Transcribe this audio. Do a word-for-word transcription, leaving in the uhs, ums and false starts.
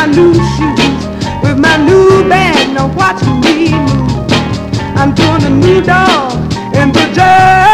my new shoes, with my new band, now watch me move. I'm doing a new dog in the jazz.